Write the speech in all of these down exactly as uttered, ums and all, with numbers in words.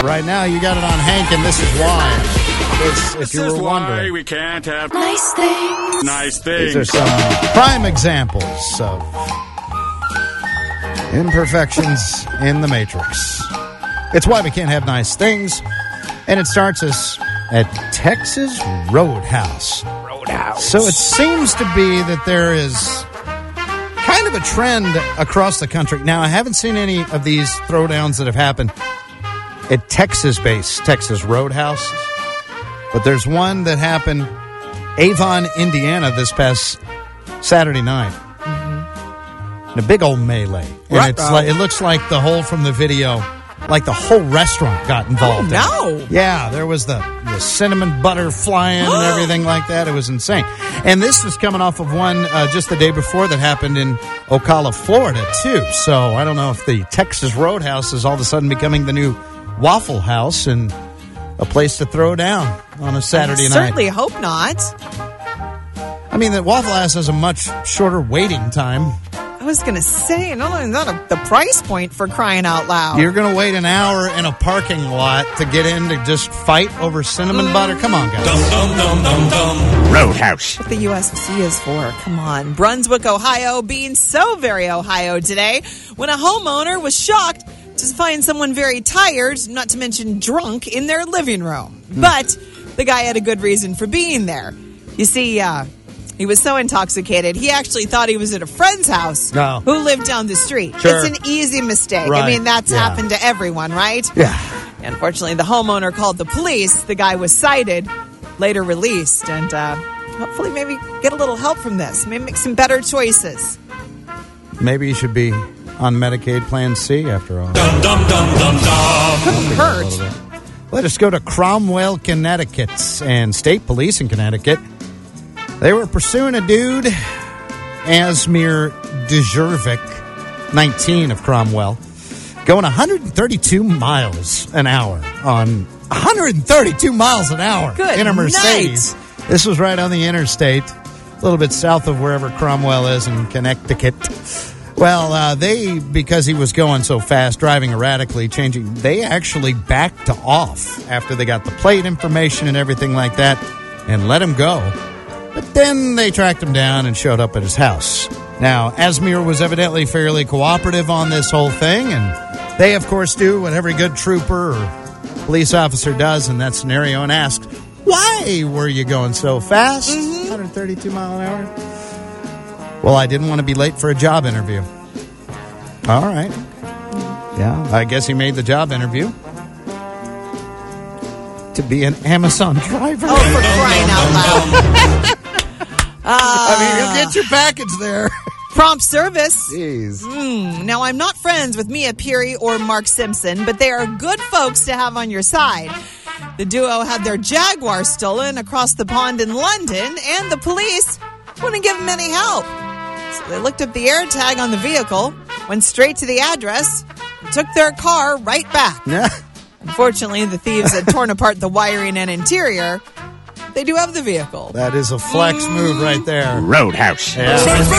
Right now, you got it on Hank, and this is why. It's, if This you is were why wondering. we can't have Nice things. nice These are things. some prime examples of imperfections in the Matrix. It's why we can't have nice things, and it starts us at Texas Roadhouse. Roadhouse. So it seems to be that there is kind of a trend across the country. Now, I haven't seen any of these throwdowns that have happened at Texas-based Texas Roadhouse, but there's one that happened Avon, Indiana, this past Saturday night. Mm-hmm. A big old melee. And Right. it's like, it looks like the whole from the video, like the whole restaurant got involved. Oh, in it. no. Yeah, there was the, the cinnamon butter flying and everything like that. It was insane. And this was coming off of one uh, just the day before that happened in Ocala, Florida, too. So I don't know if the Texas Roadhouse is all of a sudden becoming the new Waffle House and a place to throw down on a Saturday I night. certainly hope not. I mean, the Waffle House has a much shorter waiting time. I was going to say, not only that, a- the price point for crying out loud. You're going to wait an hour in a parking lot to get in to just fight over cinnamon butter? Come on, guys. Roadhouse. What the U S C is for. Come on. Brunswick, Ohio, being so very Ohio today when a homeowner was shocked to find someone very tired, not to mention drunk, in their living room. Hmm. But the guy had a good reason for being there. You see, uh, he was so intoxicated, he actually thought he was at a friend's house No. who lived down the street. Sure. It's an easy mistake. Right. I mean, that's Yeah. happened to everyone, right? Yeah. Unfortunately, the homeowner called the police. The guy was cited, later released, and uh, hopefully maybe get a little help from this. Maybe make some better choices. Maybe you should be on Medicaid Plan C after all. Couldn't hurt. Let us go to Cromwell, Connecticut, and state police in Connecticut. They were pursuing a dude, Asmir Djurjevic, nineteen of Cromwell, going one hundred thirty-two miles an hour on one hundred thirty-two miles an hour Good in a Mercedes. This was right on the interstate, a little bit south of wherever Cromwell is in Connecticut. Well, uh, they, because he was going so fast, driving erratically, changing, they actually backed off after they got the plate information and everything like that and let him go. But then they tracked him down and showed up at his house. Now, Asmir was evidently fairly cooperative on this whole thing, and they, of course, do what every good trooper or police officer does in that scenario and ask, why were you going so fast? Mm-hmm. one hundred thirty-two mile an hour? Well, I didn't want to be late for a job interview. All right. Yeah, I guess he made the job interview to be an Amazon driver. Oh, for crying out loud. I mean, you'll get your package there. Prompt service. Jeez. Mm, now, I'm not friends with Mia Peary or Mark Simpson, but they are good folks to have on your side. The duo had their Jaguar stolen across the pond in London, and the police wouldn't give them any help. So they looked up the air tag on the vehicle, went straight to the address, and took their car right back. Yeah. Unfortunately, the thieves had torn apart the wiring and interior. They do have the vehicle. That is a flex move right there. Roadhouse. Yeah.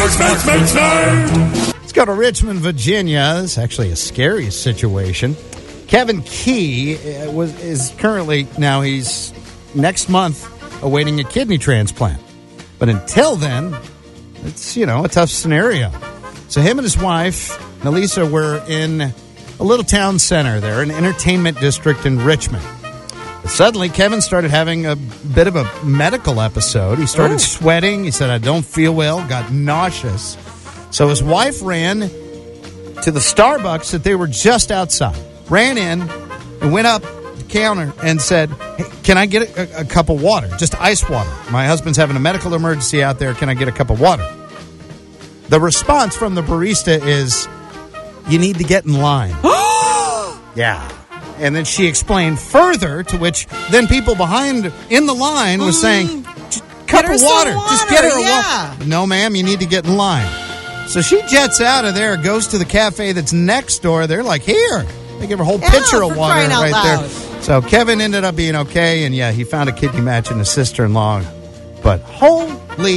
Let's go to Richmond, Virginia. It's actually a scary situation. Kevin Key uh, was is currently, now he's next month awaiting a kidney transplant. But until then, it's, you know, a tough scenario. So him and his wife, Nalisa, were in a little town center there, an entertainment district in Richmond. But suddenly, Kevin started having a bit of a medical episode. He started Ooh. sweating. He said, I don't feel well, got nauseous. So his wife ran to the Starbucks that they were just outside, ran in and went up the counter and said, hey, can I get a, a cup of water? Just ice water. My husband's having a medical emergency out there. Can I get a cup of water? The response from the barista is, you need to get in line. Yeah. And then she explained further, to which then people behind in the line was saying, cup her of some water. water, Just get her a yeah. water. No, ma'am, you need to get in line. So she jets out of there, goes to the cafe that's next door. They're like, here. They give her a whole Yeah, pitcher for of water crying out right loud. there. So Kevin ended up being okay. And yeah, he found a kidney match in his sister-in-law. But holy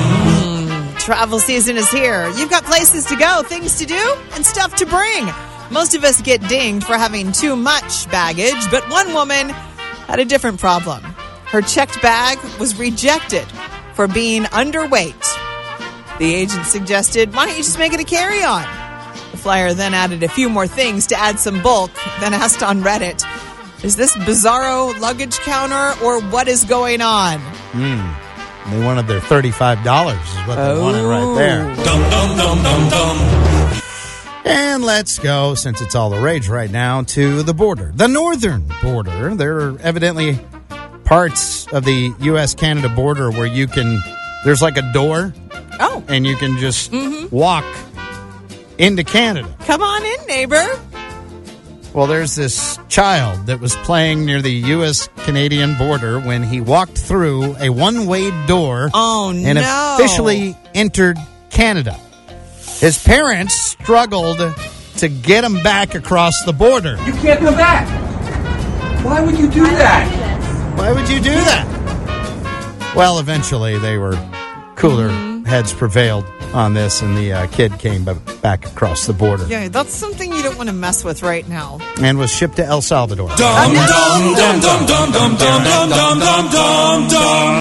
cow. Travel season is here. You've got places to go, things to do, and stuff to bring. Most of us get dinged for having too much baggage, but one woman had a different problem. Her checked bag was rejected for being underweight. The agent suggested, why don't you just make it a carry-on? The flyer then added a few more things to add some bulk, then asked on Reddit, is this bizarro luggage counter or what is going on? Mm. They wanted their thirty-five dollars is what they oh. wanted right there. Dum, dum, dum, dum, dum. And let's go, since it's all the rage right now, to the border. The northern border. There are evidently parts of the U S Canada border where you can, there's like a door. Oh. And you can just mm-hmm. walk into Canada. Come on in, neighbor. Well, there's this child that was playing near the U S Canadian border when he walked through a one-way door oh, and no. officially entered Canada. His parents struggled to get him back across the border. You can't come back. Why would you do that? Why would you do that? Well, eventually they were cooler mm-hmm. heads prevailed on this, and the uh, kid came b- back across the border. Yeah, that's something you don't want to mess with right now. And was shipped to El Salvador. Dum, dum, dum, dum, dum, dum, dum, dum, dum, dum, dum, dum.